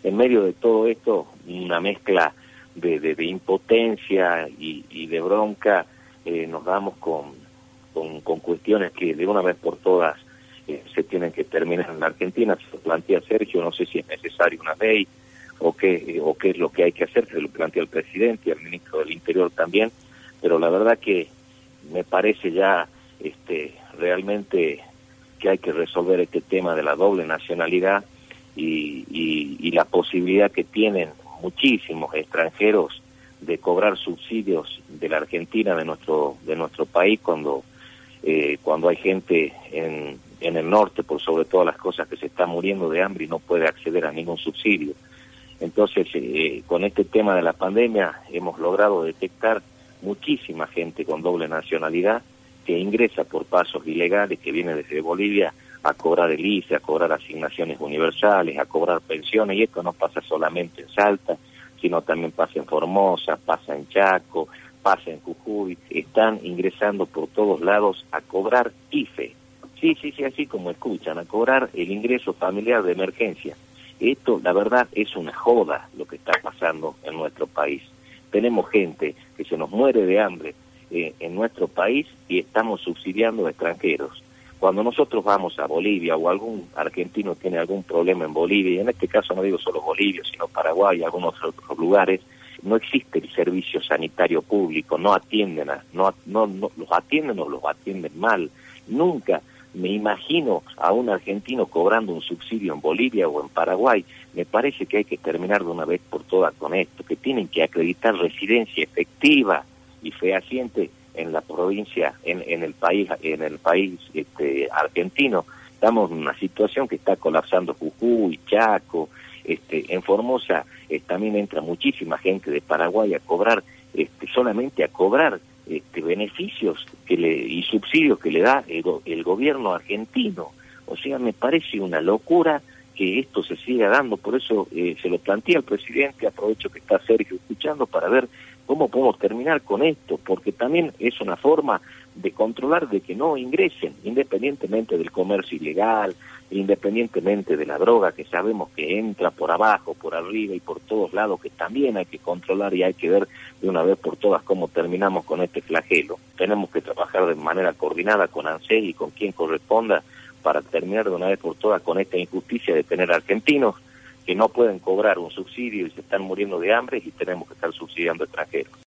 en medio de todo esto, una mezcla de impotencia y de bronca, nos damos con cuestiones que de una vez por todas se tienen que terminar en la Argentina. Se lo plantea Sergio, no sé si es necesaria una ley o qué es lo que hay que hacer, se lo plantea el presidente y el ministro del Interior también, pero la verdad que me parece ya realmente que hay que resolver este tema de la doble nacionalidad y la posibilidad que tienen muchísimos extranjeros de cobrar subsidios de la Argentina, de nuestro país, cuando hay gente en el norte, por sobre todas las cosas, que se está muriendo de hambre y no puede acceder a ningún subsidio. Entonces, con este tema de la pandemia hemos logrado detectar muchísima gente con doble nacionalidad que ingresa por pasos ilegales, que viene desde Bolivia a cobrar el ICE, a cobrar asignaciones universales, a cobrar pensiones, y esto no pasa solamente en Salta, sino también pasa en Formosa, pasa en Chaco, pasa en Jujuy. Están ingresando por todos lados a cobrar IFE. Sí, así como escuchan, a cobrar el ingreso familiar de emergencia. Esto, la verdad, es una joda lo que está pasando en nuestro país. Tenemos gente que se nos muere de hambre en nuestro país y estamos subsidiando a extranjeros. Cuando nosotros vamos a Bolivia o algún argentino tiene algún problema en Bolivia, y en este caso no digo solo Bolivia, sino Paraguay y algunos otros lugares, no existe el servicio sanitario público, no atienden, los atienden o los atienden mal. Nunca me imagino a un argentino cobrando un subsidio en Bolivia o en Paraguay. Me parece que hay que terminar de una vez por todas con esto, que tienen que acreditar residencia efectiva y fehaciente en la provincia, en el país argentino. Estamos en una situación que está colapsando Jujuy, Chaco, en Formosa también entra muchísima gente de Paraguay a cobrar, solamente a cobrar beneficios y subsidios que le da el gobierno argentino. O sea, me parece una locura que esto se siga dando. Por eso se lo plantea el presidente. Aprovecho que está Sergio escuchando para ver cómo podemos terminar con esto, porque también es una forma de controlar de que no ingresen, independientemente del comercio ilegal, independientemente de la droga que sabemos que entra por abajo, por arriba y por todos lados, que también hay que controlar, y hay que ver de una vez por todas cómo terminamos con este flagelo. Tenemos que trabajar de manera coordinada con ANSES y con quien corresponda para terminar de una vez por todas con esta injusticia de tener argentinos que no pueden cobrar un subsidio y se están muriendo de hambre, y tenemos que estar subsidiando extranjeros.